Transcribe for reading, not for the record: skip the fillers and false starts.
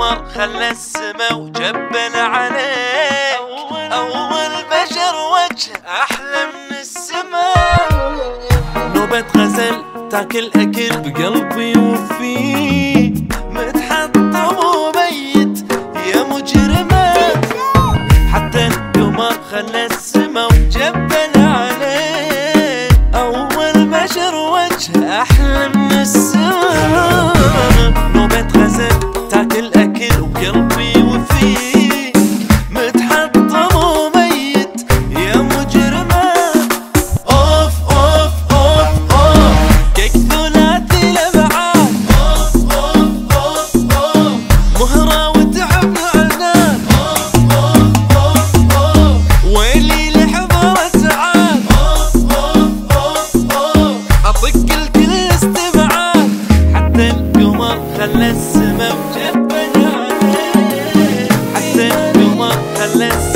القمر خلى السما وجبل عليك أول بشر وجه أحلى من السما. نوبة غزل تاكل أكل بقلبي وفيه متحطم وميت يا مجرمة. حتى القمر خلى السما وجبل عليه أول بشر وجه أحلى من السما. نوبة غزل تاكل أكل وقلبي وفيه متحطم وميت يا مجرمة. أوف أوف أوف أوف كيك ثلاثي الأبعاد. أوف أوف أوف أوف مهرة وتعب عنان. أوف أوف أوف أوف ويلي لحضر سعاد. أوف أوف أوف أوف أطق الكل استبعاد. حتى القمر خلى السما وجبل عليه. حتى القمر خلى السما